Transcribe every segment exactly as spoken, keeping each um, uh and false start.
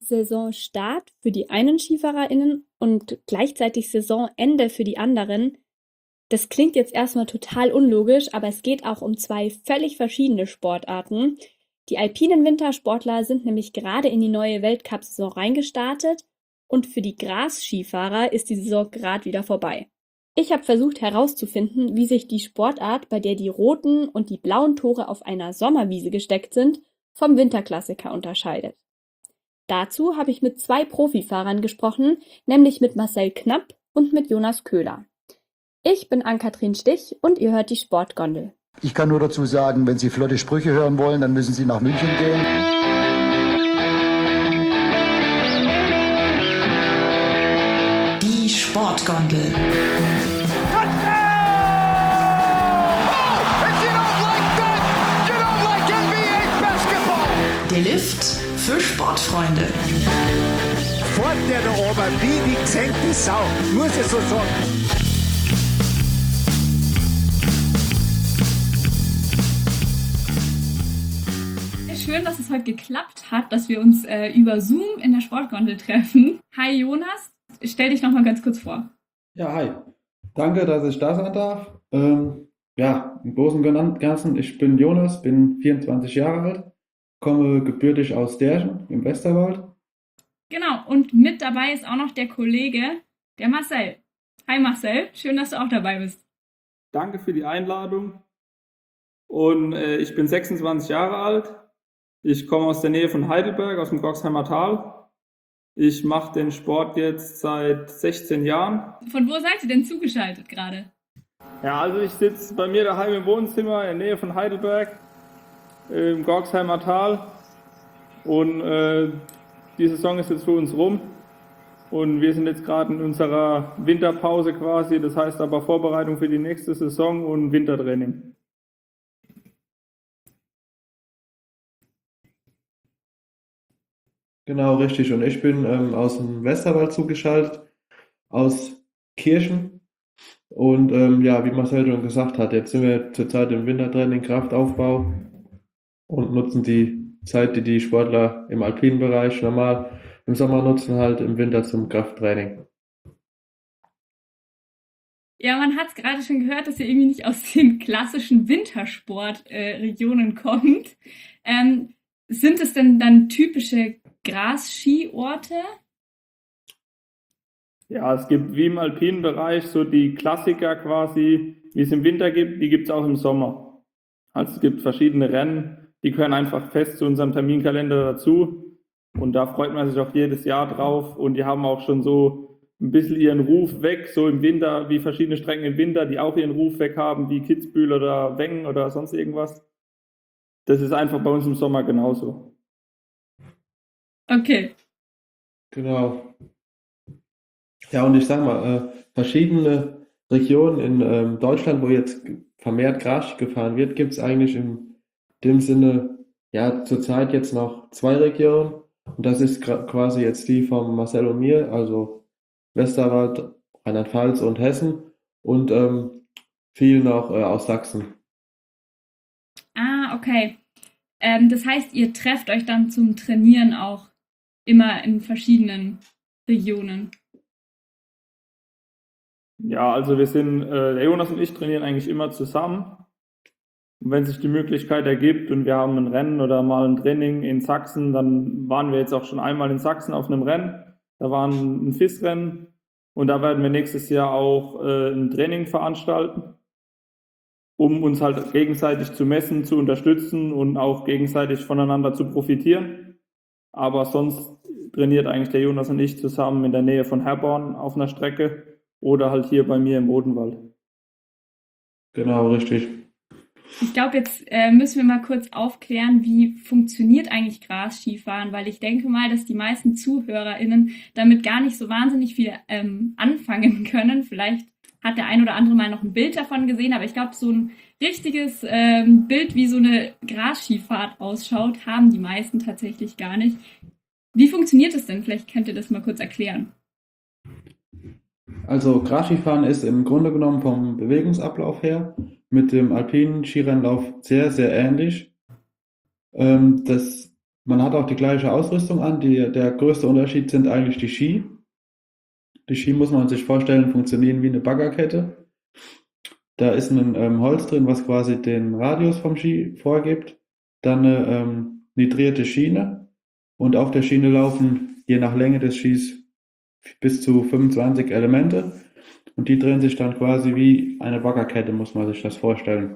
Saisonstart für die einen SkifahrerInnen und gleichzeitig Saisonende für die anderen. Das klingt jetzt erstmal total unlogisch, aber es geht auch um zwei völlig verschiedene Sportarten. Die alpinen Wintersportler sind nämlich gerade in die neue Weltcup-Saison reingestartet und für die Gras-Skifahrer ist die Saison gerade wieder vorbei. Ich habe versucht herauszufinden, wie sich die Sportart, bei der die roten und die blauen Tore auf einer Sommerwiese gesteckt sind, vom Winterklassiker unterscheidet. Dazu habe ich mit zwei Profifahrern gesprochen, nämlich mit Marcel Knapp und mit Jonas Köhler. Ich bin Ann-Kathrin Stich und ihr hört die Sportgondel. Ich kann nur dazu sagen, wenn Sie flotte Sprüche hören wollen, dann müssen Sie nach München gehen. Die Sportgondel. Der Lift für Sportfreunde. Fort der da oben, wie die gesenkte Sau, muss ich so sagen. Schön, dass es heute geklappt hat, dass wir uns äh, über Zoom in der Sportgondel treffen. Hi Jonas, stell dich noch mal ganz kurz vor. Ja, hi. Danke, dass ich da sein darf. Ähm, ja, im Großen und Ganzen, ich bin Jonas, bin vierundzwanzig Jahre alt, komme gebürtig aus Derchen im Westerwald. Genau, und mit dabei ist auch noch der Kollege, der Marcel. Hi Marcel, schön, dass du auch dabei bist. Danke für die Einladung. Und äh, ich bin sechsundzwanzig Jahre alt. Ich komme aus der Nähe von Heidelberg, aus dem Goxheimer Tal. Ich mache den Sport jetzt seit sechzehn Jahren. Von wo seid ihr denn zugeschaltet gerade? Ja, also ich sitze bei mir daheim im Wohnzimmer in der Nähe von Heidelberg, im Goxheimer Tal. Und äh, die Saison ist jetzt für uns rum. Und wir sind jetzt gerade in unserer Winterpause quasi. Das heißt aber Vorbereitung für die nächste Saison und Wintertraining. Genau, richtig. Und ich bin ähm, aus dem Westerwald zugeschaltet, aus Kirchen. Und ähm, ja, wie Marcel schon gesagt hat, jetzt sind wir zurzeit im Wintertraining, Kraftaufbau und nutzen die Zeit, die die Sportler im alpinen Bereich normal im Sommer nutzen, halt im Winter zum Krafttraining. Ja, man hat es gerade schon gehört, dass ihr irgendwie nicht aus den klassischen Wintersportregionen äh, kommt. Ähm, sind es denn dann typische Gras-Skiorte? Ja, es gibt wie im alpinen Bereich so die Klassiker quasi, wie es im Winter gibt, die gibt es auch im Sommer. Also es gibt verschiedene Rennen, die gehören einfach fest zu unserem Terminkalender dazu und da freut man sich auch jedes Jahr drauf und die haben auch schon so ein bisschen ihren Ruf weg, so im Winter, wie verschiedene Strecken im Winter, die auch ihren Ruf weg haben, wie Kitzbühel oder Wengen oder sonst irgendwas. Das ist einfach bei uns im Sommer genauso. Okay. Genau. Ja, und ich sag mal, äh, verschiedene Regionen in ähm, Deutschland, wo jetzt vermehrt Gras gefahren wird, gibt es eigentlich in dem Sinne, ja, zurzeit jetzt noch zwei Regionen. Und das ist gra- quasi jetzt die von Marcel und mir, also Westerwald, Rheinland-Pfalz und Hessen und ähm, viel noch äh, aus Sachsen. Ah, okay. Ähm, das heißt, ihr trefft euch dann zum Trainieren auch immer in verschiedenen Regionen. Ja, also wir sind, äh, der Jonas und ich trainieren eigentlich immer zusammen. Und wenn sich die Möglichkeit ergibt und wir haben ein Rennen oder mal ein Training in Sachsen, dann waren wir jetzt auch schon einmal in Sachsen auf einem Rennen. Da war ein, ein F I S-Rennen und da werden wir nächstes Jahr auch äh, ein Training veranstalten, um uns halt gegenseitig zu messen, zu unterstützen und auch gegenseitig voneinander zu profitieren. Aber sonst trainiert eigentlich der Jonas und ich zusammen in der Nähe von Herborn auf einer Strecke oder halt hier bei mir im Odenwald. Genau, richtig. Ich glaube, jetzt äh, müssen wir mal kurz aufklären, wie funktioniert eigentlich Gras-Skifahren, weil ich denke mal, dass die meisten ZuhörerInnen damit gar nicht so wahnsinnig viel ähm, anfangen können. Vielleicht hat der ein oder andere mal noch ein Bild davon gesehen, aber ich glaube, so ein richtiges ähm, Bild, wie so eine Gras-Skifahrt ausschaut, haben die meisten tatsächlich gar nicht. Wie funktioniert das denn? Vielleicht könnt ihr das mal kurz erklären. Also Gras-Skifahren ist im Grunde genommen vom Bewegungsablauf her mit dem alpinen Skirennlauf sehr, sehr ähnlich. Ähm, das Man hat auch die gleiche Ausrüstung an. Die, der größte Unterschied sind eigentlich die Ski. Die Ski muss man sich vorstellen, funktionieren wie eine Baggerkette. Da ist ein ähm, Holz drin, was quasi den Radius vom Ski vorgibt. Dann eine ähm, nitrierte Schiene. Und auf der Schiene laufen je nach Länge des Skis bis zu fünfundzwanzig Elemente. Und die drehen sich dann quasi wie eine Baggerkette, muss man sich das vorstellen.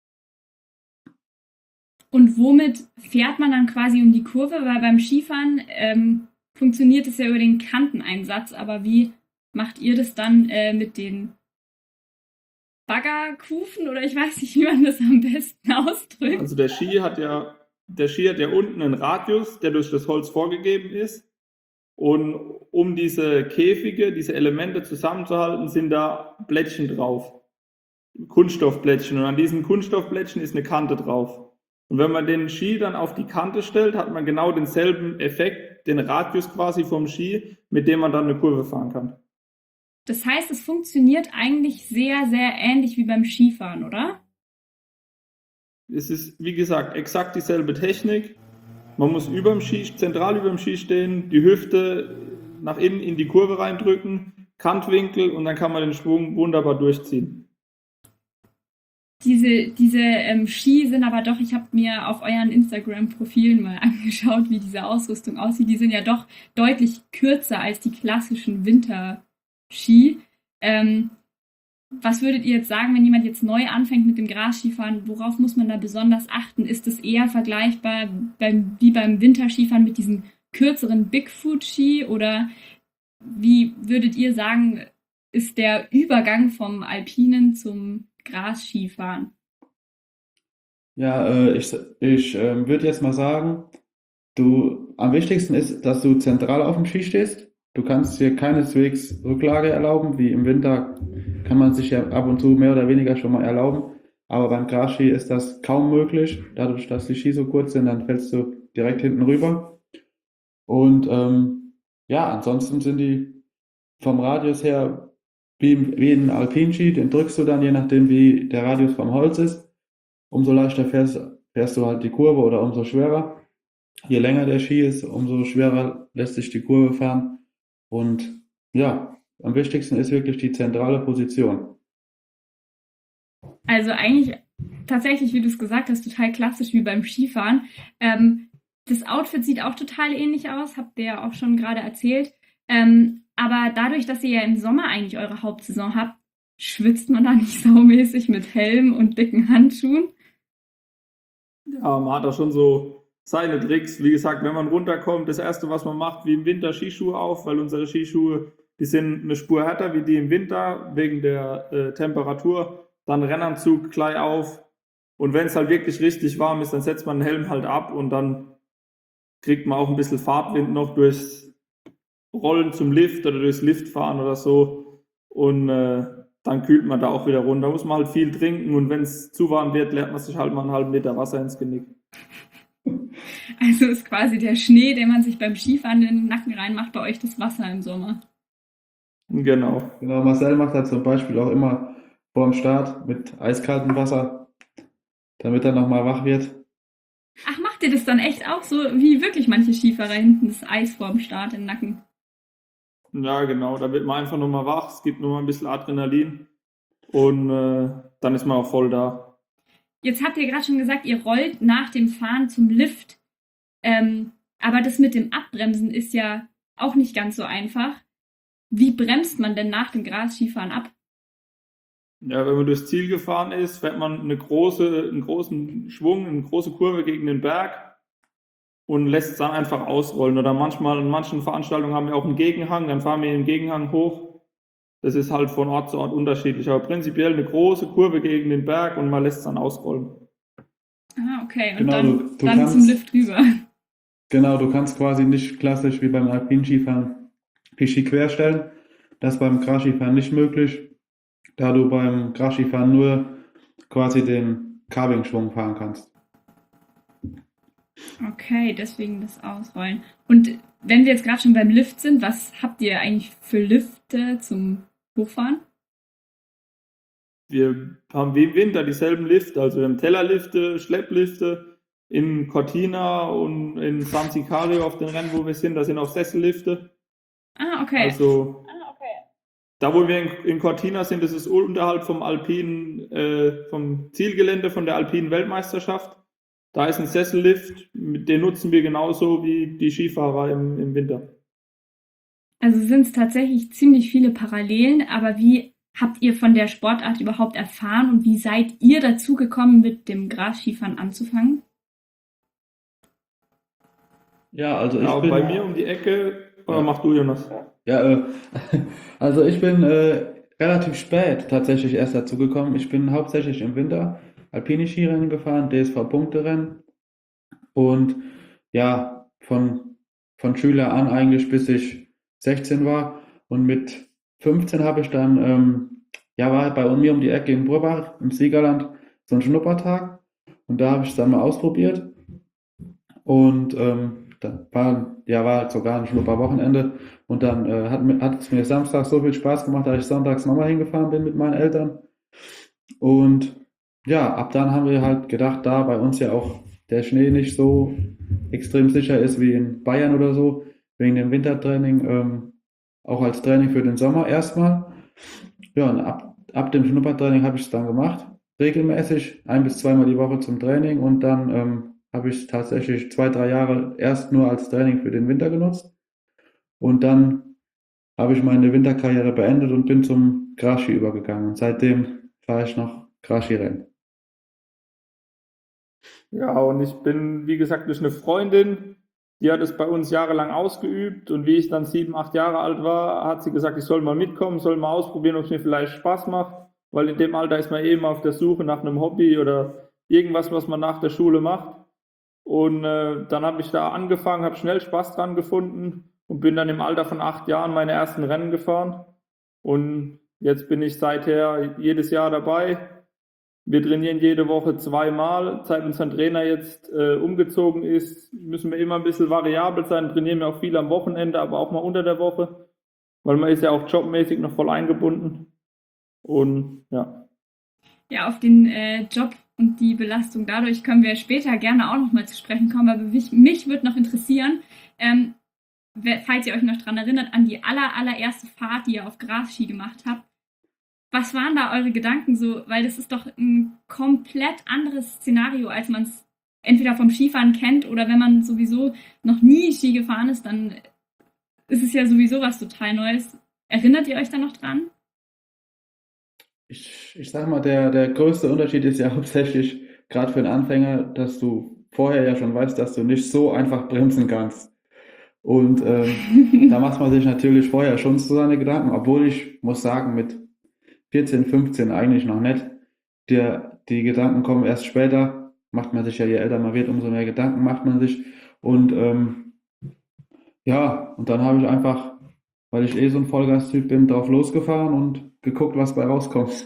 Und womit fährt man dann quasi um die Kurve? Weil beim Skifahren ähm, funktioniert es ja über den Kanteneinsatz, aber wie macht ihr das dann äh, mit den Baggerkufen? Oder ich weiß nicht, wie man das am besten ausdrückt. Also der Ski hat ja, der Ski hat ja unten einen Radius, der durch das Holz vorgegeben ist. Und um diese Käfige, diese Elemente zusammenzuhalten, sind da Plättchen drauf. Kunststoffplättchen. Und an diesen Kunststoffplättchen ist eine Kante drauf. Und wenn man den Ski dann auf die Kante stellt, hat man genau denselben Effekt, den Radius quasi vom Ski, mit dem man dann eine Kurve fahren kann. Das heißt, es funktioniert eigentlich sehr, sehr ähnlich wie beim Skifahren, oder? Es ist, wie gesagt, exakt dieselbe Technik. Man muss überm Ski, zentral über dem Ski stehen, die Hüfte nach innen in die Kurve reindrücken, Kantwinkel und dann kann man den Schwung wunderbar durchziehen. Diese, diese ähm, Ski sind aber doch, ich habe mir auf euren Instagram-Profilen mal angeschaut, wie diese Ausrüstung aussieht. Die sind ja doch deutlich kürzer als die klassischen Winterski. Ähm, was würdet ihr jetzt sagen, wenn jemand jetzt neu anfängt mit dem Grasskifahren? Worauf muss man da besonders achten? Ist es eher vergleichbar beim, wie beim Winterskifahren mit diesen kürzeren Bigfoot-Ski? Oder wie würdet ihr sagen, ist der Übergang vom Alpinen zum Grasskifahren? Ja, äh, ich, ich äh, würde jetzt mal sagen, du, am wichtigsten ist, dass du zentral auf dem Ski stehst. Du kannst dir keineswegs Rücklage erlauben, wie im Winter kann man sich ja ab und zu mehr oder weniger schon mal erlauben. Aber beim Grasski ist das kaum möglich. Dadurch, dass die Ski so kurz sind, dann fällst du direkt hinten rüber. Und ähm, ja, ansonsten sind die vom Radius her wie, wie ein Alpinski, den drückst du dann, je nachdem wie der Radius vom Holz ist. Umso leichter fährst, fährst du halt die Kurve oder umso schwerer. Je länger der Ski ist, umso schwerer lässt sich die Kurve fahren. Und ja, am wichtigsten ist wirklich die zentrale Position. Also eigentlich tatsächlich, wie du es gesagt hast, total klassisch wie beim Skifahren. Ähm, das Outfit sieht auch total ähnlich aus, habt ihr ja auch schon gerade erzählt. Ähm, aber dadurch, dass ihr ja im Sommer eigentlich eure Hauptsaison habt, schwitzt man da nicht saumäßig mit Helm und dicken Handschuhen? Ja, man hat da schon so seine Tricks. Wie gesagt, wenn man runterkommt, das Erste, was man macht, wie im Winter Skischuhe auf, weil unsere Skischuhe, die sind eine Spur härter wie die im Winter, wegen der äh, Temperatur. Dann Rennanzug gleich auf. Und wenn es halt wirklich richtig warm ist, dann setzt man den Helm halt ab und dann kriegt man auch ein bisschen Fahrtwind noch durchs Rollen zum Lift oder durchs Liftfahren oder so. Und äh, dann kühlt man da auch wieder runter. Da muss man halt viel trinken und wenn es zu warm wird, leert man sich halt mal einen halben Liter Wasser ins Genick. Also ist quasi der Schnee, den man sich beim Skifahren in den Nacken reinmacht, bei euch das Wasser im Sommer. Genau. Genau, Marcel macht da zum Beispiel auch immer vor dem Start mit eiskaltem Wasser, damit er nochmal wach wird. Ach, macht ihr das dann echt auch so, wie wirklich manche Skifahrer hinten das Eis vorm Start im Nacken? Ja, genau. Da wird man einfach nochmal wach. Es gibt nochmal ein bisschen Adrenalin und äh, dann ist man auch voll da. Jetzt habt ihr gerade schon gesagt, ihr rollt nach dem Fahren zum Lift. Ähm, aber das mit dem Abbremsen ist ja auch nicht ganz so einfach. Wie bremst man denn nach dem Grasskifahren ab? Ja, wenn man durchs Ziel gefahren ist, fährt man eine große, einen großen Schwung, eine große Kurve gegen den Berg und lässt es dann einfach ausrollen. Oder manchmal, in manchen Veranstaltungen haben wir auch einen Gegenhang, dann fahren wir den Gegenhang hoch. Das ist halt von Ort zu Ort unterschiedlich, aber prinzipiell eine große Kurve gegen den Berg und man lässt es dann ausrollen. Ah, okay. Und Genau, dann, du- du dann kannst- zum Lift rüber. Genau, du kannst quasi nicht klassisch wie beim Alpinskifahren die Ski querstellen. Das ist beim Grasskifahren nicht möglich, da du beim Grasskifahren nur quasi den Carving-Schwung fahren kannst. Okay, deswegen das Ausrollen. Und wenn wir jetzt gerade schon beim Lift sind, was habt ihr eigentlich für Lifte zum Hochfahren? Wir haben wie im Winter dieselben Lifte, also wir haben Tellerlifte, Schlepplifte, in Cortina und in San Sicario auf den Rennen, wo wir sind, da sind auch Sessellifte. Ah, okay. Also da, wo wir in, in Cortina sind, das ist unterhalb vom alpinen, äh, vom Zielgelände von der alpinen Weltmeisterschaft. Da ist ein Sessellift, den nutzen wir genauso wie die Skifahrer im, im Winter. Also sind es tatsächlich ziemlich viele Parallelen, aber wie habt ihr von der Sportart überhaupt erfahren und wie seid ihr dazu gekommen, mit dem Grasskifahren anzufangen? Ja, also ich Ja, bin, bei mir um die Ecke, oder Ja. mach du, Jonas? ja, äh, also ich bin äh, relativ spät tatsächlich erst dazu gekommen. Ich bin hauptsächlich im Winter alpine Skirennen gefahren, D S V-Punkterennen und ja, von, von Schüler an eigentlich bis ich sechzehn war und mit fünfzehn habe ich dann, ähm, ja, war bei mir um die Ecke in Burbach im Siegerland so ein Schnuppertag und da habe ich es dann mal ausprobiert und ähm, da war, ja, war sogar ein Schnupperwochenende und dann äh, hat, mir- hat es mir Samstag so viel Spaß gemacht, dass ich sonntags nochmal hingefahren bin mit meinen Eltern und ja, ab dann haben wir halt gedacht, da bei uns ja auch der Schnee nicht so extrem sicher ist wie in Bayern oder so, wegen dem Wintertraining, ähm, auch als Training für den Sommer erstmal. Ja, und ab, ab dem Schnuppertraining habe ich es dann gemacht, regelmäßig, ein bis zweimal die Woche zum Training und dann ähm, habe ich es tatsächlich zwei, drei Jahre erst nur als Training für den Winter genutzt und dann habe ich meine Winterkarriere beendet und bin zum Grasski übergegangen und seitdem fahre ich noch Grasskirennen. Ja, und ich bin, wie gesagt, durch eine Freundin, die hat es bei uns jahrelang ausgeübt und wie ich dann sieben, acht Jahre alt war, hat sie gesagt, ich soll mal mitkommen, soll mal ausprobieren, ob es mir vielleicht Spaß macht, weil in dem Alter ist man eben auf der Suche nach einem Hobby oder irgendwas, was man nach der Schule macht. Und äh, dann habe ich da angefangen, habe schnell Spaß dran gefunden und bin dann im Alter von acht Jahren meine ersten Rennen gefahren. Und jetzt bin ich seither jedes Jahr dabei. Wir trainieren jede Woche zweimal. Seit unser Trainer jetzt äh, umgezogen ist, müssen wir immer ein bisschen variabel sein. Trainieren wir auch viel am Wochenende, aber auch mal unter der Woche, weil man ist ja auch jobmäßig noch voll eingebunden. Und ja. Ja, auf den äh, Job und die Belastung dadurch können wir später gerne auch nochmal zu sprechen kommen, aber mich, mich würde noch interessieren, ähm, wer- falls ihr euch noch dran erinnert, an die aller, allererste Fahrt, die ihr auf Grasski gemacht habt. Was waren da eure Gedanken so? Weil das ist doch ein komplett anderes Szenario, als man es entweder vom Skifahren kennt oder wenn man sowieso noch nie Ski gefahren ist, dann ist es ja sowieso was total Neues. Erinnert ihr euch da noch dran? Ich, ich sag mal, der, der größte Unterschied ist ja hauptsächlich, gerade für einen Anfänger, dass du vorher ja schon weißt, dass du nicht so einfach bremsen kannst. Und ähm, da macht man sich natürlich vorher schon so seine Gedanken, obwohl ich muss sagen, mit vierzehn, fünfzehn eigentlich noch nicht. Der, die Gedanken kommen erst später, macht man sich ja, je älter man wird, umso mehr Gedanken macht man sich. Und ähm, ja, und dann habe ich einfach, weil ich eh so ein Vollgas-Typ bin, drauf losgefahren und geguckt, was bei rauskommt.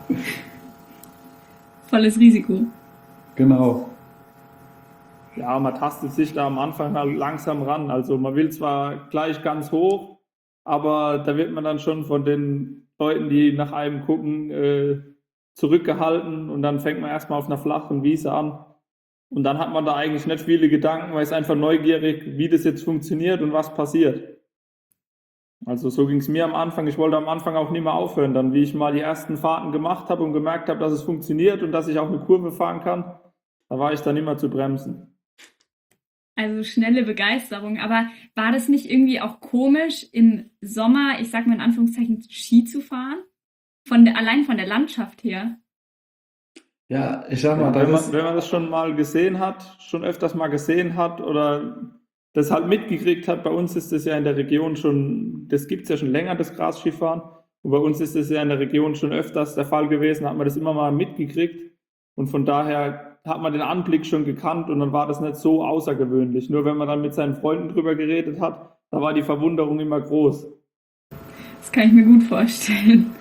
Volles Risiko. Genau. Ja, man tastet sich da am Anfang halt langsam ran. Also man will zwar gleich ganz hoch, aber da wird man dann schon von den Leuten, die nach einem gucken, äh, zurückgehalten und dann fängt man erstmal auf einer flachen Wiese an. Und dann hat man da eigentlich nicht viele Gedanken, man ist einfach neugierig, wie das jetzt funktioniert und was passiert. Also so ging es mir am Anfang. Ich wollte am Anfang auch nicht mehr aufhören. Dann, wie ich mal die ersten Fahrten gemacht habe und gemerkt habe, dass es funktioniert und dass ich auch eine Kurve fahren kann, da war ich dann immer zu bremsen. Also schnelle Begeisterung. Aber war das nicht irgendwie auch komisch, im Sommer, ich sag mal in Anführungszeichen, Ski zu fahren? Von der, allein von der Landschaft her. Ja, ich sag mal, Ja, wenn, das man, wenn man das schon mal gesehen hat, schon öfters mal gesehen hat oder das halt mitgekriegt hat, bei uns ist das ja in der Region schon, das gibt es ja schon länger, das Grasskifahren. Und bei uns ist das ja in der Region schon öfters der Fall gewesen, hat man das immer mal mitgekriegt. Und von daher hat man den Anblick schon gekannt und dann war das nicht so außergewöhnlich. Nur wenn man dann mit seinen Freunden drüber geredet hat, da war die Verwunderung immer groß. Das kann ich mir gut vorstellen.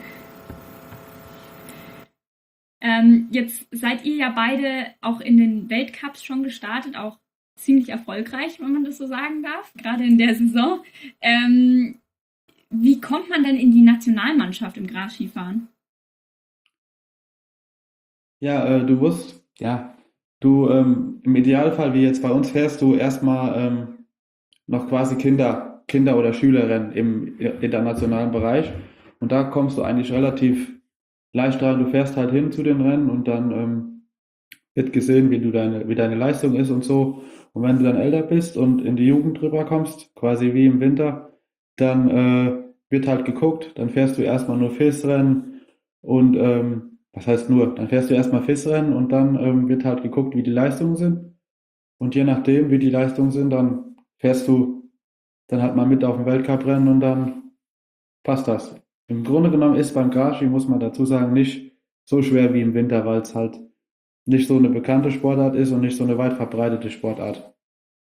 Ähm, jetzt seid ihr ja beide auch in den Weltcups schon gestartet, auch ziemlich erfolgreich, wenn man das so sagen darf, gerade in der Saison. Ähm, wie kommt man denn in die Nationalmannschaft im Grasskifahren? Ja, äh, du musst, ja, du ähm, im Idealfall, wie jetzt bei uns, fährst du erstmal ähm, noch quasi Kinder, Kinder- oder Schülerrennen im internationalen Bereich. Und da kommst du eigentlich relativ leicht rein. Du fährst halt hin zu den Rennen und dann ähm, wird gesehen, wie du deine, wie deine Leistung ist und so. Und wenn du dann älter bist und in die Jugend drüber kommst, quasi wie im Winter, dann äh, wird halt geguckt, dann fährst du erstmal nur F I S-Rennen und ähm, was heißt nur, dann fährst du erstmal F I S-Rennen und dann ähm, wird halt geguckt, wie die Leistungen sind. Und je nachdem, wie die Leistungen sind, dann fährst du dann halt mal mit auf dem Weltcuprennen und dann passt das. Im Grunde genommen ist beim Grasski, muss man dazu sagen, nicht so schwer wie im Winter, weil es halt nicht so eine bekannte Sportart ist und nicht so eine weit verbreitete Sportart.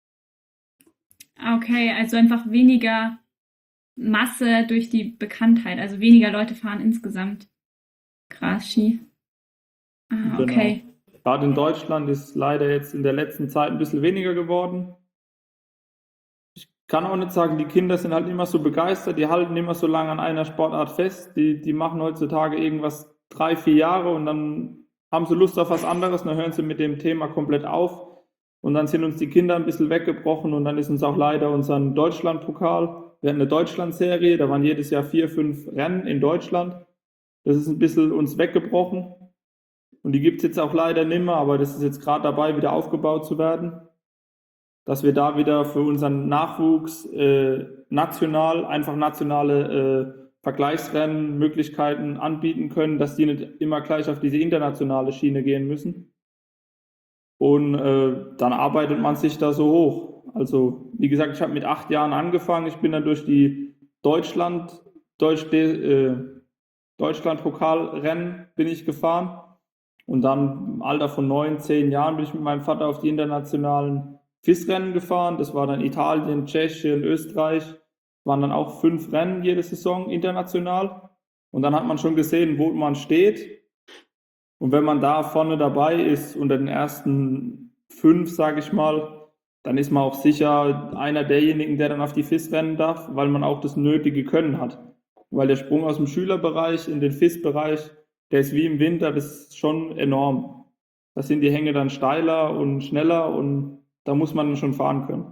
Okay, also einfach weniger Masse durch die Bekanntheit, also weniger Leute fahren insgesamt Grasski. Ah, okay. Genau. Gerade in Deutschland ist leider jetzt in der letzten Zeit ein bisschen weniger geworden. Ich kann auch nicht sagen, die Kinder sind halt immer so begeistert, die halten immer so lange an einer Sportart fest, die, die machen heutzutage irgendwas drei, vier Jahre und dann haben sie Lust auf was anderes, dann hören sie mit dem Thema komplett auf und dann sind uns die Kinder ein bisschen weggebrochen und dann ist uns auch leider unser Deutschlandpokal, wir hatten eine Deutschlandserie, da waren jedes Jahr vier, fünf Rennen in Deutschland, das ist ein bisschen uns weggebrochen und die gibt es jetzt auch leider nicht mehr, aber das ist jetzt gerade dabei, wieder aufgebaut zu werden, dass wir da wieder für unseren Nachwuchs äh, national, einfach nationale äh, Vergleichsrennen, Möglichkeiten anbieten können, dass die nicht immer gleich auf diese internationale Schiene gehen müssen. Und äh, dann arbeitet man sich da so hoch. Also wie gesagt, ich habe mit acht Jahren angefangen, ich bin dann durch die Deutschland, Deutsch, äh, Deutschland-Pokalrennen bin ich gefahren und dann im Alter von neun, zehn Jahren bin ich mit meinem Vater auf die internationalen F I S-Rennen gefahren. Das war dann Italien, Tschechien, Österreich. Waren dann auch fünf Rennen jede Saison international. Und dann hat man schon gesehen, wo man steht. Und wenn man da vorne dabei ist, unter den ersten fünf, sage ich mal, dann ist man auch sicher einer derjenigen, der dann auf die F I S rennen darf, weil man auch das nötige Können hat. Weil der Sprung aus dem Schülerbereich in den F I S-Bereich, der ist wie im Winter, das ist schon enorm. Da sind die Hänge dann steiler und schneller und da muss man schon fahren können.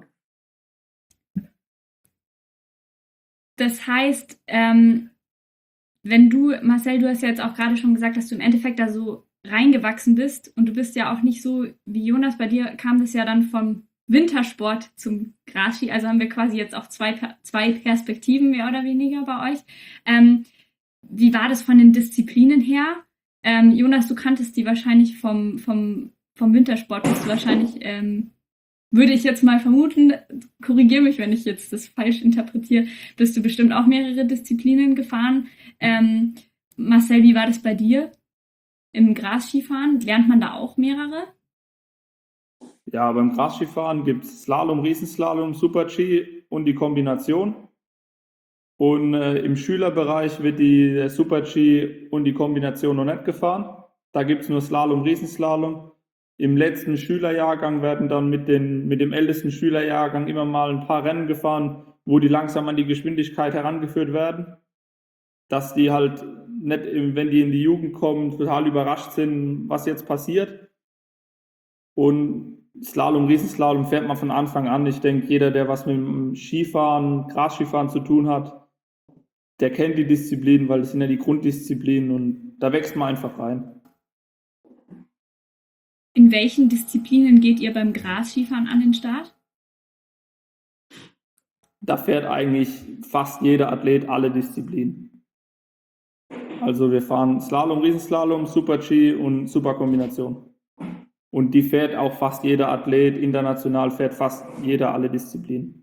Das heißt, ähm, wenn du, Marcel, du hast ja jetzt auch gerade schon gesagt, dass du im Endeffekt da so reingewachsen bist und du bist ja auch nicht so wie Jonas, bei dir kam das ja dann vom Wintersport zum Grasski, also haben wir quasi jetzt auch zwei, zwei Perspektiven mehr oder weniger bei euch. Ähm, wie war das von den Disziplinen her? Ähm, Jonas, du kanntest die wahrscheinlich vom, vom, vom Wintersport, bist du wahrscheinlich, ähm, würde ich jetzt mal vermuten, korrigiere mich, wenn ich jetzt das falsch interpretiere, bist du bestimmt auch mehrere Disziplinen gefahren. Ähm, Marcel, wie war das bei dir im Grasskifahren? Lernt man da auch mehrere? Ja, beim Grasskifahren gibt es Slalom, Riesenslalom, Super-G und die Kombination. Und äh, im Schülerbereich wird die der Super-G und die Kombination noch nicht gefahren. Da gibt es nur Slalom, Riesenslalom. Im letzten Schülerjahrgang werden dann mit, den, mit dem ältesten Schülerjahrgang immer mal ein paar Rennen gefahren, wo die langsam an die Geschwindigkeit herangeführt werden. Dass die halt nicht, wenn die in die Jugend kommen, total überrascht sind, was jetzt passiert. Und Slalom, Riesenslalom fährt man von Anfang an. Ich denke, jeder, der was mit dem Skifahren, Grasskifahren zu tun hat, der kennt die Disziplinen, weil das sind ja die Grunddisziplinen und da wächst man einfach rein. In welchen Disziplinen geht ihr beim Grasskifahren an den Start? Da fährt eigentlich fast jeder Athlet alle Disziplinen. Also wir fahren Slalom, Riesenslalom, Super-G und Superkombination. Und die fährt auch fast jeder Athlet, international fährt fast jeder alle Disziplinen.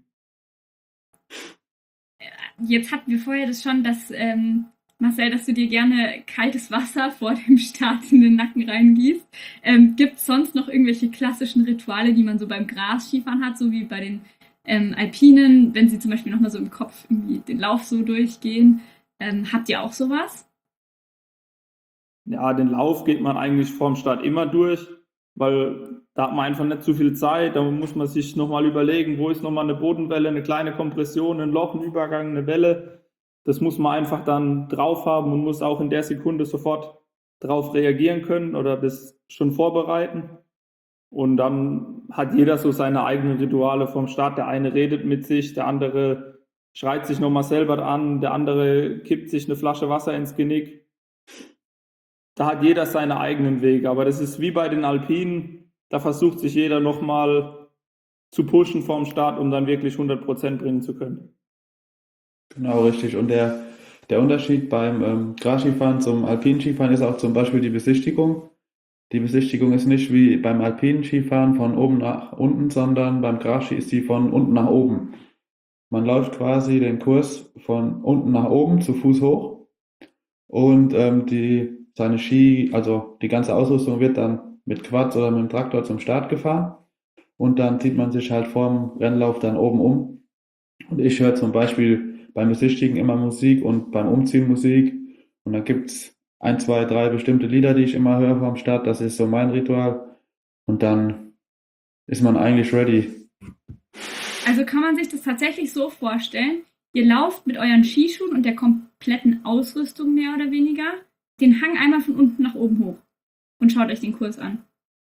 Jetzt hatten wir vorher das schon, dass, ähm, Marcel, dass du dir gerne kaltes Wasser vor dem Start in den Nacken reingießt. Ähm, gibt es sonst noch irgendwelche klassischen Rituale, die man so beim Grasskifahren hat, so wie bei den ähm, Alpinen, wenn sie zum Beispiel nochmal so im Kopf irgendwie den Lauf so durchgehen? Ähm, habt ihr auch sowas? Ja, den Lauf geht man eigentlich vorm Start immer durch, weil da hat man einfach nicht zu viel Zeit. Da muss man sich nochmal überlegen, wo ist nochmal eine Bodenwelle, eine kleine Kompression, ein Loch, ein Übergang, eine Welle. Das muss man einfach dann drauf haben und muss auch in der Sekunde sofort drauf reagieren können oder das schon vorbereiten. Und dann hat jeder so seine eigenen Rituale vom Start. Der eine redet mit sich, der andere schreit sich nochmal selber an, der andere kippt sich eine Flasche Wasser ins Genick. Da hat jeder seine eigenen Wege. Aber das ist wie bei den Alpinen, da versucht sich jeder nochmal zu pushen vorm Start, um dann wirklich hundert Prozent bringen zu können. Genau, richtig. Und der, der Unterschied beim ähm, Grasskifahren zum alpinen Skifahren ist auch zum Beispiel die Besichtigung. Die Besichtigung ist nicht wie beim alpinen Skifahren von oben nach unten, sondern beim Grasski ist sie von unten nach oben. Man läuft quasi den Kurs von unten nach oben zu Fuß hoch und ähm, die, seine Ski, also die ganze Ausrüstung wird dann mit Quads oder mit dem Traktor zum Start gefahren und dann zieht man sich halt vorm Rennlauf dann oben um. Und ich höre zum Beispiel beim Besichtigen immer Musik und beim Umziehen Musik und dann gibt's ein, zwei, drei bestimmte Lieder, die ich immer höre vorm Start. Das ist so mein Ritual. Und dann ist man eigentlich ready. Also kann man sich das tatsächlich so vorstellen, ihr lauft mit euren Skischuhen und der kompletten Ausrüstung mehr oder weniger den Hang einmal von unten nach oben hoch und schaut euch den Kurs an.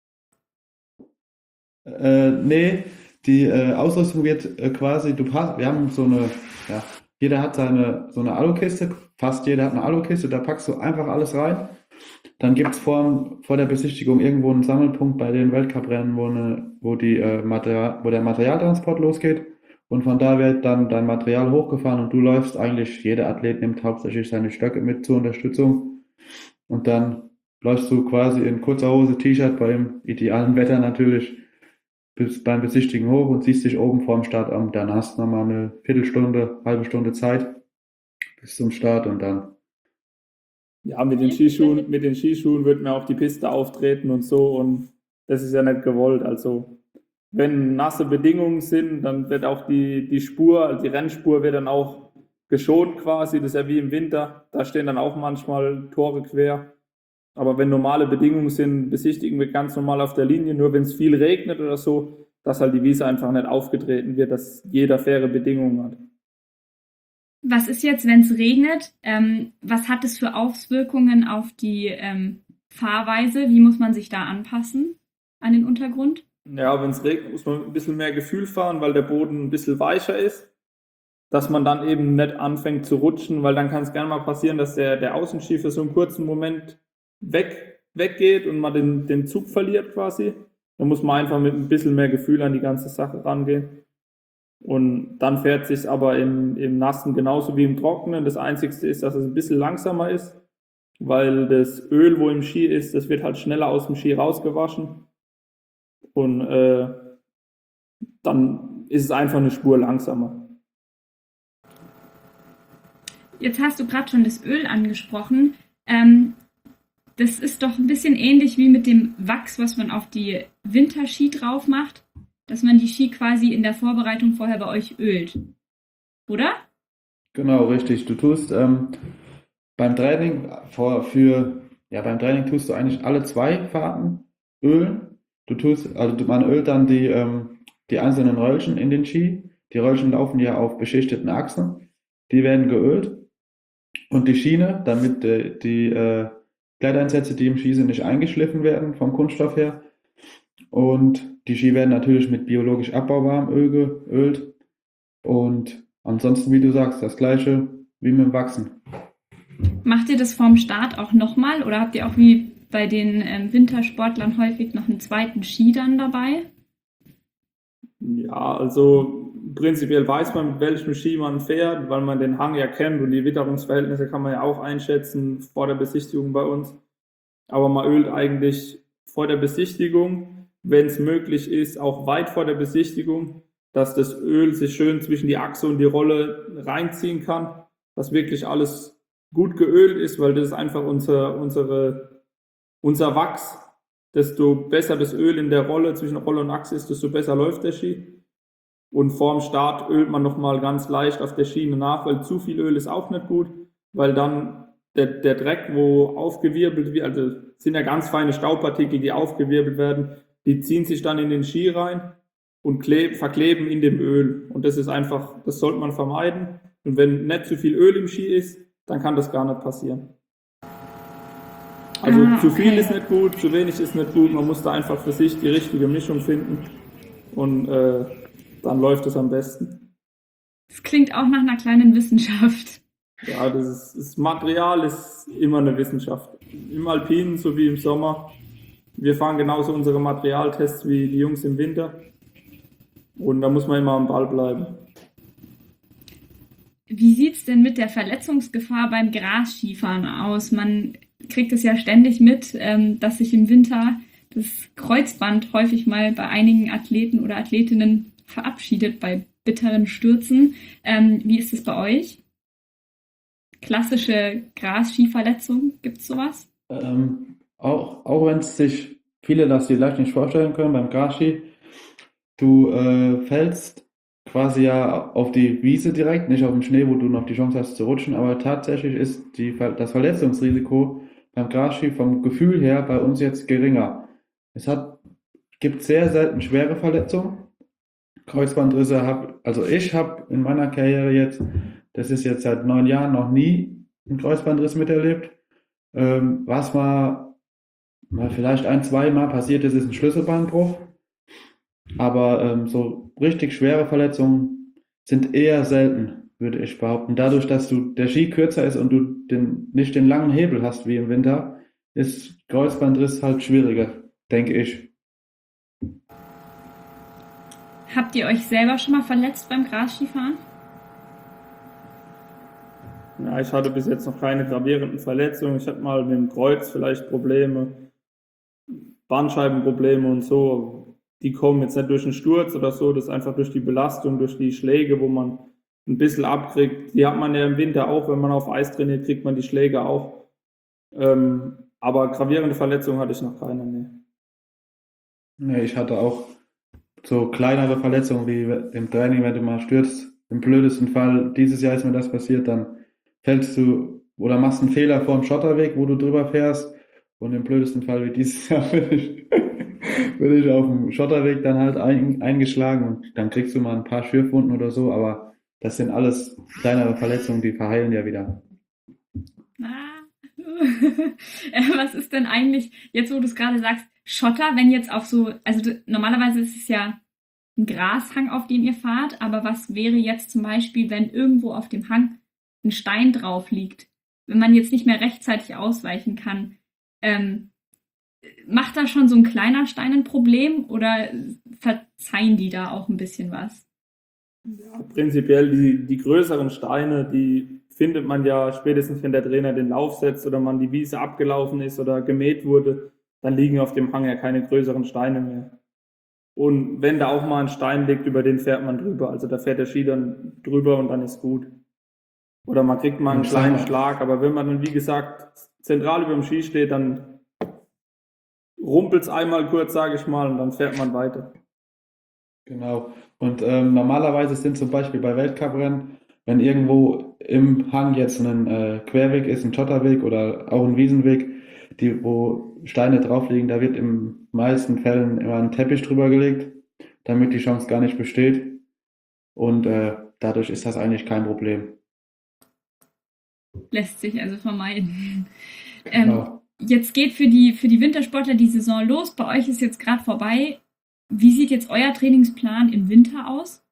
Äh, nee, die äh, Ausrüstung wird äh, quasi, du passt, wir haben so eine, ja, jeder hat seine, so eine Alukiste, fast jeder hat eine Alukiste, da packst du einfach alles rein. Dann gibt es vor, vor der Besichtigung irgendwo einen Sammelpunkt bei den Weltcuprennen, wo, eine, wo, die, äh, Material, wo der Materialtransport losgeht. Und von da wird dann dein Material hochgefahren und du läufst eigentlich, jeder Athlet nimmt hauptsächlich seine Stöcke mit zur Unterstützung. Und dann läufst du quasi in kurzer Hose, T-Shirt, beim idealen Wetter natürlich, bis beim Besichtigen hoch und ziehst dich oben vorm Start an. Dann hast du nochmal eine Viertelstunde, halbe Stunde Zeit bis zum Start und dann. Ja, mit den Skischuhen, mit den Skischuhen wird man auf die Piste auftreten und so und das ist ja nicht gewollt. Also wenn nasse Bedingungen sind, dann wird auch die, die Spur, also die Rennspur wird dann auch geschont quasi. Das ist ja wie im Winter. Da stehen dann auch manchmal Tore quer. Aber wenn normale Bedingungen sind, besichtigen wir ganz normal auf der Linie. Nur wenn es viel regnet oder so, dass halt die Wiese einfach nicht aufgetreten wird, dass jeder faire Bedingungen hat. Was ist jetzt, wenn es regnet? Ähm, was hat es für Auswirkungen auf die ähm, Fahrweise? Wie muss man sich da anpassen an den Untergrund? Ja, wenn es regnet, muss man ein bisschen mehr Gefühl fahren, weil der Boden ein bisschen weicher ist. Dass man dann eben nicht anfängt zu rutschen, weil dann kann es gerne mal passieren, dass der, der Außenski für so einen kurzen Moment weg, weggeht und man den, den Zug verliert quasi. Da muss man einfach mit ein bisschen mehr Gefühl an die ganze Sache rangehen. Und dann fährt sich aber im, im Nassen genauso wie im Trockenen. Das Einzige ist, dass es ein bisschen langsamer ist, weil das Öl, wo im Ski ist, das wird halt schneller aus dem Ski rausgewaschen. Und äh, dann ist es einfach eine Spur langsamer. Jetzt hast du gerade schon das Öl angesprochen. Ähm, das ist doch ein bisschen ähnlich wie mit dem Wachs, was man auf die Winterski drauf macht, dass man die Ski quasi in der Vorbereitung vorher bei euch ölt, oder? Genau, richtig. Du tust ähm, beim Training vor, für, ja, beim Training tust du eigentlich alle zwei Fahrten ölen. Du tust, also man ölt dann die, ähm, die einzelnen Röllchen in den Ski. Die Röllchen laufen ja auf beschichteten Achsen. Die werden geölt. Und die Schiene, damit äh, die äh, Gleiteinsätze, die im Ski sind, nicht eingeschliffen werden vom Kunststoff her. Und die Ski werden natürlich mit biologisch abbaubarem Öl geölt. Und ansonsten, wie du sagst, das gleiche wie mit dem Wachsen. Macht ihr das vorm Start auch nochmal oder habt ihr auch wie bei den ähm, Wintersportlern häufig noch einen zweiten Ski dann dabei? Ja, also prinzipiell weiß man, mit welchem Ski man fährt, weil man den Hang ja kennt und die Witterungsverhältnisse kann man ja auch einschätzen vor der Besichtigung bei uns. Aber man ölt eigentlich vor der Besichtigung, wenn es möglich ist, auch weit vor der Besichtigung, dass das Öl sich schön zwischen die Achse und die Rolle reinziehen kann, dass wirklich alles gut geölt ist, weil das ist einfach unser, unsere, unser Wachs. Desto besser das Öl in der Rolle, zwischen Rolle und Achse ist, desto besser läuft der Ski. Und vorm Start ölt man nochmal ganz leicht auf der Schiene nach, weil zu viel Öl ist auch nicht gut, weil dann der, der Dreck, wo aufgewirbelt wird, also sind ja ganz feine Staubpartikel, die aufgewirbelt werden, die ziehen sich dann in den Ski rein und kleb, verkleben in dem Öl. Und das ist einfach, das sollte man vermeiden. Und wenn nicht zu viel Öl im Ski ist, dann kann das gar nicht passieren. Also Ah, zu viel okay. ist nicht gut, zu wenig ist nicht gut. Man muss da einfach für sich die richtige Mischung finden und äh, dann läuft es am besten. Das klingt auch nach einer kleinen Wissenschaft. Ja, das, ist, das Material ist immer eine Wissenschaft. Im Alpinen sowie im Sommer. Wir fahren genauso unsere Materialtests wie die Jungs im Winter. Und da muss man immer am Ball bleiben. Wie sieht's denn mit der Verletzungsgefahr beim Grasskifahren aus? Man kriegt es ja ständig mit, ähm, dass sich im Winter das Kreuzband häufig mal bei einigen Athleten oder Athletinnen verabschiedet bei bitteren Stürzen. Ähm, wie ist es bei euch? Klassische Grasskiverletzung, gibt's sowas? Ähm, auch auch wenn es sich viele das vielleicht nicht vorstellen können beim Grasski, du äh, fällst quasi ja auf die Wiese direkt, nicht auf den Schnee, wo du noch die Chance hast zu rutschen, aber tatsächlich ist die, Ver- das Verletzungsrisiko beim Grasski vom Gefühl her bei uns jetzt geringer. Es hat, gibt sehr selten schwere Verletzungen. Kreuzbandrisse habe, also ich habe in meiner Karriere jetzt, das ist jetzt seit neun Jahren, noch nie einen Kreuzbandriss miterlebt. Ähm, was mal, mal vielleicht ein, zwei Mal passiert ist, ist ein Schlüsselbeinbruch. Aber ähm, so richtig schwere Verletzungen sind eher selten, würde ich behaupten. Dadurch, dass du der Ski kürzer ist und du den, nicht den langen Hebel hast wie im Winter, ist Kreuzbandriss halt schwieriger, denke ich. Habt ihr euch selber schon mal verletzt beim Grasskifahren? Ja, ich hatte bis jetzt noch keine gravierenden Verletzungen. Ich hatte mal mit dem Kreuz vielleicht Probleme, Bandscheibenprobleme und so. Die kommen jetzt nicht durch einen Sturz oder so, das ist einfach durch die Belastung, durch die Schläge, wo man ein bisschen abkriegt. Die hat man ja im Winter auch, wenn man auf Eis trainiert, kriegt man die Schläge auch. Ähm, aber gravierende Verletzungen hatte ich noch keine, nee. Nee, ich hatte auch so kleinere Verletzungen wie im Training, wenn du mal stürzt. Im blödesten Fall, dieses Jahr ist mir das passiert, dann fällst du oder machst einen Fehler vor dem Schotterweg, wo du drüber fährst. Und im blödesten Fall wie dieses Jahr bin ich, bin ich auf dem Schotterweg dann halt ein, eingeschlagen und dann kriegst du mal ein paar Schürfwunden oder so, aber das sind alles kleinere Verletzungen, die verheilen ja wieder. Ah. Äh, Was ist denn eigentlich, jetzt wo du es gerade sagst, Schotter, wenn jetzt auf so, also du, normalerweise ist es ja ein Grashang, auf dem ihr fahrt, aber was wäre jetzt zum Beispiel, wenn irgendwo auf dem Hang ein Stein drauf liegt, wenn man jetzt nicht mehr rechtzeitig ausweichen kann, ähm, macht da schon so ein kleiner Stein ein Problem oder verzeihen die da auch ein bisschen was? Ja, prinzipiell die, die größeren Steine, die findet man ja spätestens, wenn der Trainer den Lauf setzt oder man die Wiese abgelaufen ist oder gemäht wurde, dann liegen auf dem Hang ja keine größeren Steine mehr. Und wenn da auch mal ein Stein liegt, über den fährt man drüber. Also da fährt der Ski dann drüber und dann ist gut. Oder man kriegt mal einen Ein kleinen kleiner. Schlag, aber wenn man dann, wie gesagt, zentral über dem Ski steht, dann rumpelt es einmal kurz, sage ich mal, und dann fährt man weiter. Genau. Und ähm, normalerweise sind zum Beispiel bei Weltcuprennen, wenn irgendwo im Hang jetzt ein äh, Querweg ist, ein Schotterweg oder auch ein Wiesenweg, die, wo Steine drauf liegen, da wird in meisten Fällen immer ein Teppich drüber gelegt, damit die Chance gar nicht besteht. Und äh, dadurch ist das eigentlich kein Problem. Lässt sich also vermeiden. Ähm, Genau. Jetzt geht für die, für die Wintersportler die Saison los. Bei euch ist jetzt gerade vorbei. Wie sieht jetzt euer Trainingsplan im Winter aus?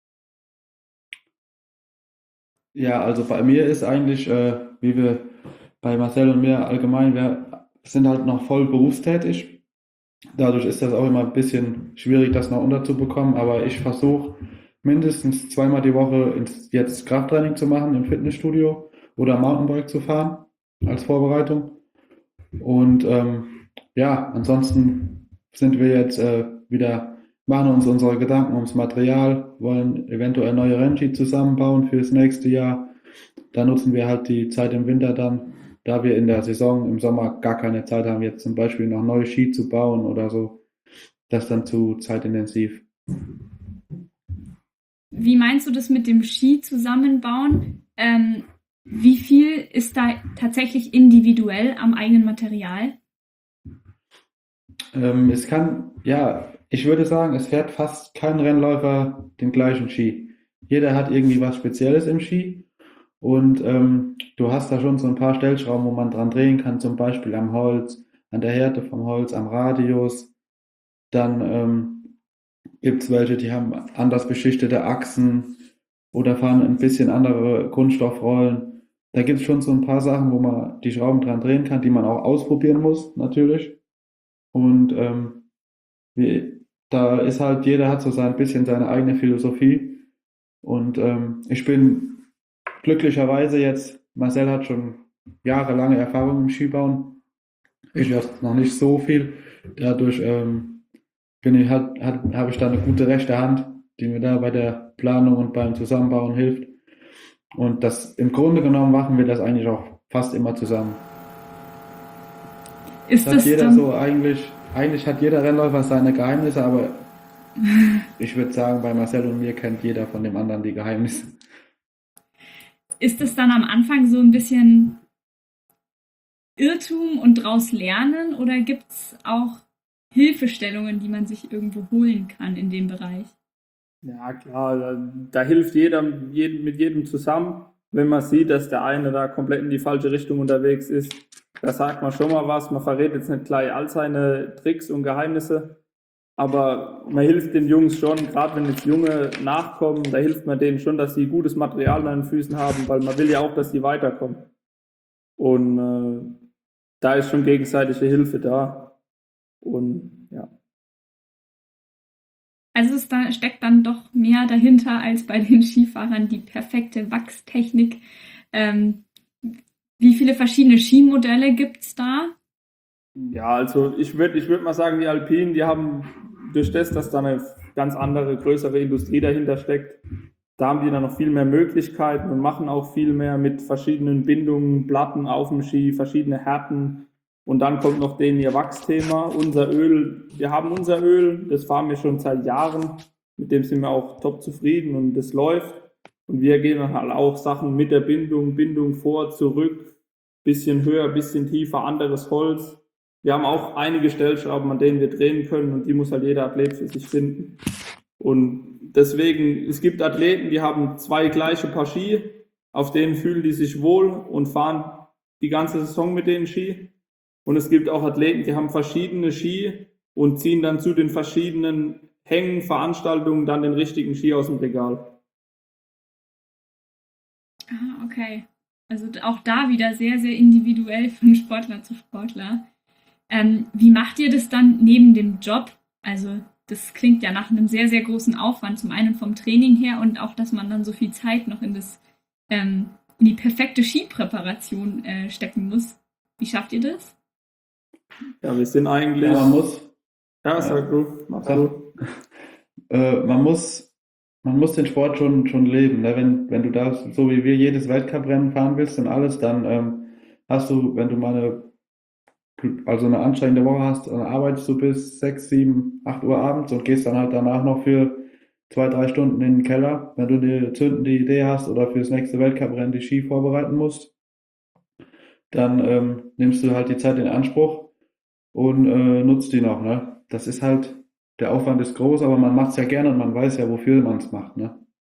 Ja, also bei mir ist eigentlich, äh, wie wir bei Marcel und mir allgemein, wir sind halt noch voll berufstätig. Dadurch ist das auch immer ein bisschen schwierig, das noch unterzubekommen, aber ich versuche mindestens zweimal die Woche ins, jetzt Krafttraining zu machen im Fitnessstudio oder Mountainbike zu fahren als Vorbereitung. Und ähm, ja, ansonsten sind wir jetzt äh, wieder, machen uns unsere Gedanken ums Material, wollen eventuell neue Rennski zusammenbauen fürs nächste Jahr. Da nutzen wir halt die Zeit im Winter dann, da wir in der Saison im Sommer gar keine Zeit haben, jetzt zum Beispiel noch neue Ski zu bauen oder so. Das ist dann zu zeitintensiv. Wie meinst du das mit dem Ski zusammenbauen? Ähm, wie viel ist da tatsächlich individuell am eigenen Material? Ähm, es kann, ja, ich würde sagen, es fährt fast kein Rennläufer den gleichen Ski. Jeder hat irgendwie was Spezielles im Ski Und ähm, du hast da schon so ein paar Stellschrauben, wo man dran drehen kann, zum Beispiel am Holz, an der Härte vom Holz, am Radius. Dann ähm, gibt es welche, die haben anders beschichtete Achsen oder fahren ein bisschen andere Kunststoffrollen. Da gibt es schon so ein paar Sachen, wo man die Schrauben dran drehen kann, die man auch ausprobieren muss, natürlich. Und ähm, wie, da ist halt, jeder hat so sein bisschen seine eigene Philosophie. Und ähm, ich bin glücklicherweise jetzt, Marcel hat schon jahrelange Erfahrung im Skibauen. Ich erst noch nicht so viel. Dadurch ähm, bin ich, hat, hat, habe ich da eine gute rechte Hand, die mir da bei der Planung und beim Zusammenbauen hilft. Und das im Grunde genommen machen wir das eigentlich auch fast immer zusammen. Ist Das hat das jeder dann, so eigentlich, eigentlich hat jeder Rennläufer seine Geheimnisse, aber ich würde sagen, bei Marcel und mir kennt jeder von dem anderen die Geheimnisse. ist das dann am Anfang so ein bisschen Irrtum und draus lernen oder gibt es auch Hilfestellungen, die man sich irgendwo holen kann in dem Bereich? Ja, klar, da, da hilft jeder jedem, mit jedem zusammen. Wenn man sieht, dass der eine da komplett in die falsche Richtung unterwegs ist, da sagt man schon mal was. Man verrät jetzt nicht gleich all seine Tricks und Geheimnisse, aber man hilft den Jungs schon, gerade wenn jetzt Junge nachkommen, da hilft man denen schon, dass sie gutes Material an den Füßen haben, weil man will ja auch, dass sie weiterkommen. Und äh, da ist schon gegenseitige Hilfe da. Und ja. Also es da steckt dann doch mehr dahinter als bei den Skifahrern die perfekte Wachstechnik. Ähm, wie viele verschiedene Skimodelle gibt es da? Ja, also ich würde ich würd mal sagen, die Alpinen, die haben durch das, dass da eine ganz andere, größere Industrie dahinter steckt, da haben die dann noch viel mehr Möglichkeiten und machen auch viel mehr mit verschiedenen Bindungen, Platten auf dem Ski, verschiedene Härten. Und dann kommt noch denen ihr Wachsthema, unser Öl. Wir haben unser Öl, das fahren wir schon seit Jahren, mit dem sind wir auch top zufrieden und das läuft. Und wir gehen dann halt auch Sachen mit der Bindung, Bindung vor, zurück, bisschen höher, bisschen tiefer, anderes Holz. Wir haben auch einige Stellschrauben, an denen wir drehen können und die muss halt jeder Athlet für sich finden. Und deswegen, es gibt Athleten, die haben zwei gleiche Paar Ski, auf denen fühlen die sich wohl und fahren die ganze Saison mit den Ski. Und es gibt auch Athleten, die haben verschiedene Ski und ziehen dann zu den verschiedenen Hängen, Veranstaltungen dann den richtigen Ski aus dem Regal. Ah, okay. Also auch da wieder sehr, sehr individuell von Sportler zu Sportler. Ähm, wie macht ihr das dann neben dem Job? Also das klingt ja nach einem sehr, sehr großen Aufwand, zum einen vom Training her und auch, dass man dann so viel Zeit noch in, das, ähm, in die perfekte Skipräparation äh, stecken muss. Wie schafft ihr das? Ja, wir sind eigentlich... Ja, man muss, Ja, sag du, machst du. äh, man muss, man muss den Sport schon, schon leben. Ne? Wenn, wenn du da so wie wir jedes Weltcuprennen fahren willst und alles, dann ähm, hast du, wenn du mal eine, also eine anstrengende Woche hast, dann arbeitest du bis sechs, sieben, acht Uhr abends und gehst dann halt danach noch für zwei, drei Stunden in den Keller, wenn du eine zündende Idee hast oder fürs nächste Weltcuprennen die Ski vorbereiten musst. Dann ähm, nimmst du halt die Zeit in Anspruch und äh, nutzt die noch, ne? Das ist halt, der Aufwand ist groß, aber man macht es ja gerne und man weiß ja, wofür man es macht, ne?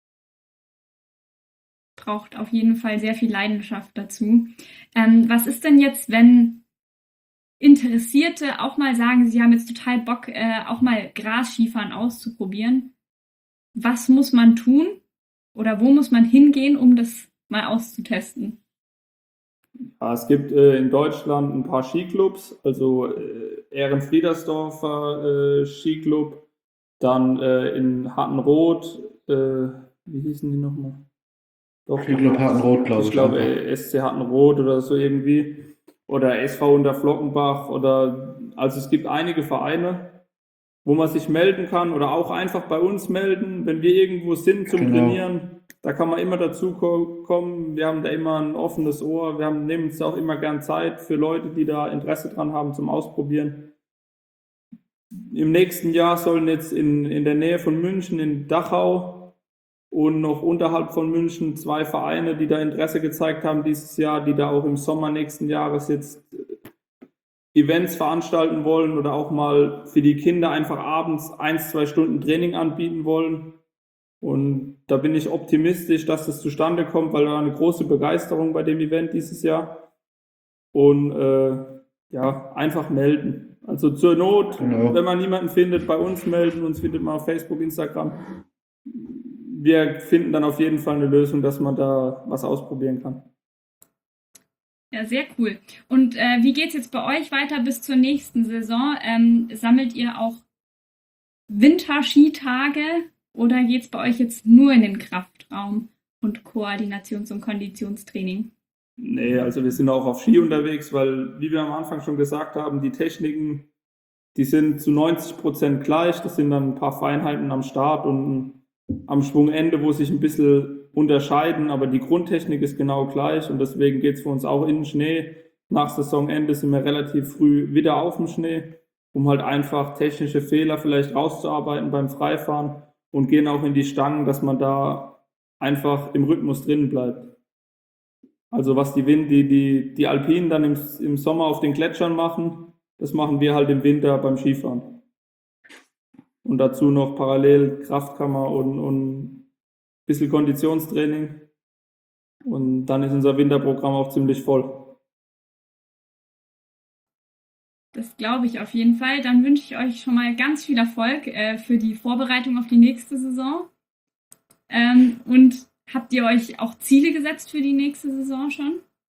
Braucht auf jeden Fall sehr viel Leidenschaft dazu. Ähm, was ist denn jetzt, wenn Interessierte auch mal sagen, sie haben jetzt total Bock, äh, auch mal Gras-Skifahren auszuprobieren? Was muss man tun oder wo muss man hingehen, um das mal auszutesten? Ja, es gibt äh, in Deutschland ein paar Skiclubs, also äh, Ehrenfriedersdorfer äh, Skiclub, dann äh, in Hartenroth, äh, wie hießen die nochmal? Doch, Skiclub Hartenroth, glaube ich. ich glaube äh, S C Hartenroth oder so irgendwie, oder S V Unterflockenbach, oder also es gibt einige Vereine, wo man sich melden kann oder auch einfach bei uns melden, wenn wir irgendwo sind zum Genau. Trainieren. Da kann man immer dazu ko- kommen. Wir haben da immer ein offenes Ohr. Wir haben, nehmen uns auch immer gern Zeit für Leute, die da Interesse dran haben zum Ausprobieren. Im nächsten Jahr sollen jetzt in, in der Nähe von München, in Dachau und noch unterhalb von München zwei Vereine, die da Interesse gezeigt haben dieses Jahr, die da auch im Sommer nächsten Jahres jetzt Events veranstalten wollen oder auch mal für die Kinder einfach abends eins, zwei Stunden Training anbieten wollen. Und da bin ich optimistisch, dass das zustande kommt, weil da eine große Begeisterung bei dem Event dieses Jahr. Und äh, ja, einfach melden. Also zur Not, Genau. wenn man niemanden findet, bei uns melden. Uns findet man auf Facebook, Instagram. Wir finden dann auf jeden Fall eine Lösung, dass man da was ausprobieren kann. Ja, sehr cool. Und äh, wie geht's jetzt bei euch weiter bis zur nächsten Saison? Ähm, sammelt ihr auch Winterskitage oder geht's bei euch jetzt nur in den Kraftraum und Koordinations- und Konditionstraining? Nee, also wir sind auch auf Ski unterwegs, weil, wie wir am Anfang schon gesagt haben, die Techniken, die sind zu neunzig Prozent gleich. Das sind dann ein paar Feinheiten am Start und am Schwungende, wo sich ein bisschen unterscheiden, aber die Grundtechnik ist genau gleich und deswegen geht es für uns auch in den Schnee. Nach Saisonende sind wir relativ früh wieder auf dem Schnee, um halt einfach technische Fehler vielleicht rauszuarbeiten beim Freifahren und gehen auch in die Stangen, dass man da einfach im Rhythmus drin bleibt. Also was die, Wind, die, die, die Alpinen dann im, im Sommer auf den Gletschern machen, das machen wir halt im Winter beim Skifahren. Und dazu noch parallel Kraftkammer und, und ein bisschen Konditionstraining. Und dann ist unser Winterprogramm auch ziemlich voll. Das glaube ich auf jeden Fall. Dann wünsche ich euch schon mal ganz viel Erfolg äh, für die Vorbereitung auf die nächste Saison. Ähm, und habt ihr euch auch Ziele gesetzt für die nächste Saison schon?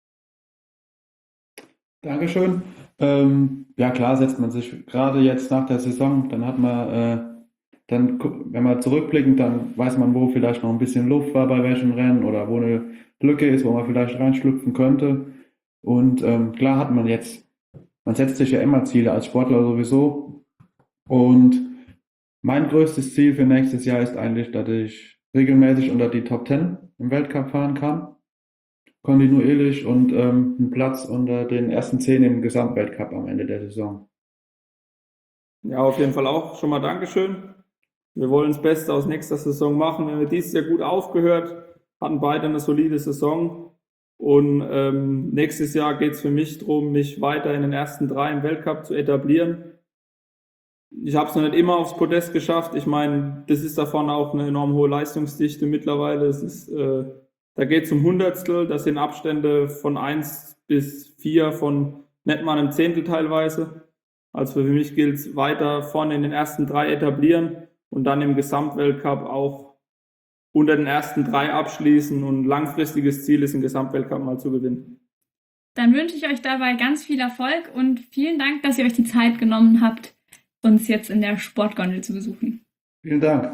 Dankeschön. Ähm, ja, klar setzt man sich gerade jetzt nach der Saison, dann hat man, äh, dann, gu- wenn man zurückblickend, dann weiß man, wo vielleicht noch ein bisschen Luft war bei welchem Rennen oder wo eine Lücke ist, wo man vielleicht reinschlüpfen könnte. Und ähm, klar hat man jetzt, man setzt sich ja immer Ziele als Sportler sowieso. Und mein größtes Ziel für nächstes Jahr ist eigentlich, dass ich regelmäßig unter die Top Ten im Weltcup fahren kann, kontinuierlich und ähm, einen Platz unter den ersten zehn im Gesamtweltcup am Ende der Saison. Ja, auf jeden Fall auch schon mal Dankeschön. Wir wollen das Beste aus nächster Saison machen. Wir haben dieses Jahr gut aufgehört, hatten beide eine solide Saison. Und ähm, nächstes Jahr geht es für mich darum, mich weiter in den ersten drei im Weltcup zu etablieren. Ich habe es noch nicht immer aufs Podest geschafft. Ich meine, das ist davon auch eine enorm hohe Leistungsdichte mittlerweile. Es ist, äh, da geht es um Hundertstel. Das sind Abstände von eins bis vier von nicht mal einem Zehntel teilweise. Also für mich gilt es weiter vorne in den ersten drei etablieren und dann im Gesamtweltcup auch unter den ersten drei abschließen. Und langfristiges Ziel ist, den Gesamtweltcup mal zu gewinnen. Dann wünsche ich euch dabei ganz viel Erfolg und vielen Dank, dass ihr euch die Zeit genommen habt, uns jetzt in der Sportgondel zu besuchen. Vielen Dank.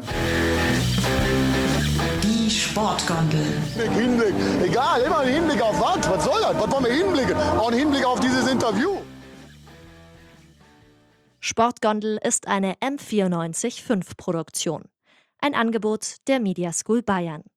Die Sportgondel. Hinblick, egal, immer ein Hinblick auf was? Was soll das? Was wollen wir hinblicken? Auch ein Hinblick auf dieses Interview. Sportgondel ist eine M vierundneunzig Komma fünf Produktion. Ein Angebot der Media School Bayern.